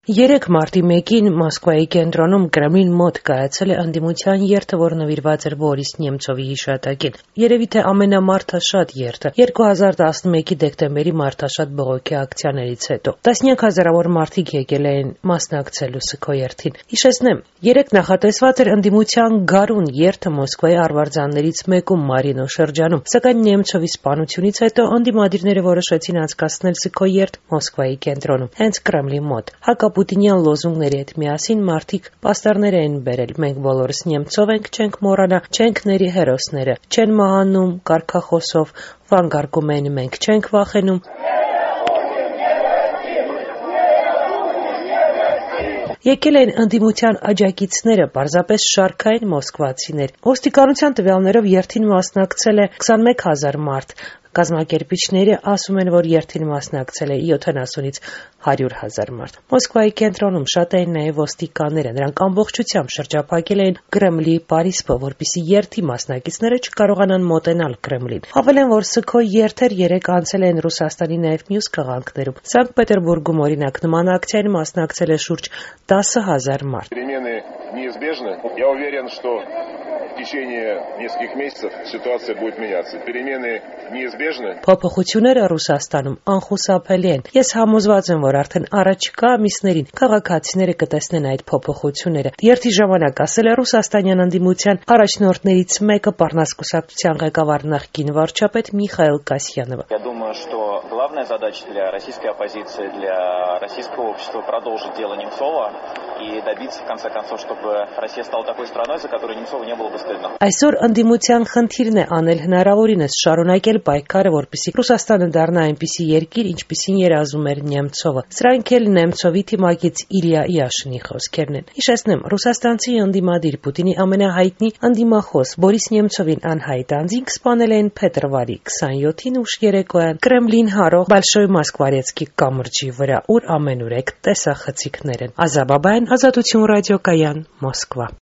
3 մարտի 1-ին Մոսկվայի կենտրոնում Կրեմլին մոտ կայացել է ընդդիմության երթը, որ նվիրված էր Բորիս Նեմցովի հիշատակին։ Երևի թե ամենամարդաշատ երթը 2011-ի դեկտեմբերի մարդաշատ բողոքի ակցիաներից հետո։ Տասնյակ հազարավոր մարդիկ եկել էին մասնակցելու Սքո երթին։ Հիշեցնեմ, 3 նախատեսված էր ընդդիմության գարուն երթը Մոսկվայի արվարձաններից մեկում Մարինո շրջանում, սակայն Նեմցովի սպանությունից հետո ընդդիմադիրները որոշեցին անցկացնել Սքո երթ Մոսկվայի կենտրոնում, հենց Կրեմլի մոտ։ Հակապուտինյան լոզունգների հետ միասին մարդիկ պաստառներ էին բերել. «Մենք բոլորս Նեմցով ենք, չենք մոռանա, չենք ների հերոսները, չեն մահանում» կարգախոսով, վանկարկում էին «Մենք չենք վախենում»։ Եկել էին ընդդիմության աջակիցները, պարզապես շարքային մոսկվացիներ։ Ոստիկանության տվյալներով երթին մասնակցել է 21 000 մարդ։ Կազմակերպիչները ասում են, որ երթին մասնակցել է 70-ից 100 000 մարդ։ Մոսկվայի կենտրոնում շատ էին նաև ոստիկանները։ Նրանք ամբողջությամբ շրջափակել էին Կրեմլի պարիսպը, որպեսզի երթի մասնակիցները չկարողանան մոտենալ Կրեմլին։ Հավելեն, որ Սքո երթեր 3 անցել են Ռուսաստանի նաև մյուս քաղաքներում։ Սանկտ Պետերբուրգում, օրինակ, նման ակցիային մասնակցել է շուրջ 10 000 մարդ։ Неизбежны. Я уверен, что в течение нескольких месяцев ситуация будет меняться. Перемены неизбежны. Փոփոխությունները Ռուսաստանում անխուսափելի են։ Ես համոզված եմ, որ արդեն առաջիկա ամիսներին քաղաքացիները կտեսնեն այդ փոփոխությունները։ Երթի ժամանակ ասել է ռուսաստանյան ընդդիմության առաջնորդներից մեկը Պառնաս-կուսակցության ղեկավար նախկին վարչապետ Միխայել Կասьянова. Я думаю, что главная задача для российской оппозиции, для российского общества продолжить дело Немцова и добиться, в конце концов, чтобы Россия стала такой страной, за которую Немцову не было бы стыдно. Այսօր ընդդիմության խնդիրն է անել հնարավորինս շարունակել պայքարը, որպեսզի Ռուսաստանը դառնա այնպիսի երկիր, ինչպիսին երազում էր Նեմցովը։ Սրանք էլ Նեմցովի թիմակից Իլյա Յաշինի խոսքերն են։ Հիշեցնեմ, ռուսաստանցի ընդդիմադիր Պուտինի ամենահայտնի ընդդիմախոս Բորիս Նեմցովին անհայտ անձինք սպանել են փետրվարի 27-ին ուշ երեկոյան Կրեմլին հարող Բալշոյ Մոսկվարեցկի կամրջի վրա, ուր ամենուրեք տեսախցիկներ են։ Ազա Բաբայան, Ազատություն ռադիոկայան, Մոսկվա։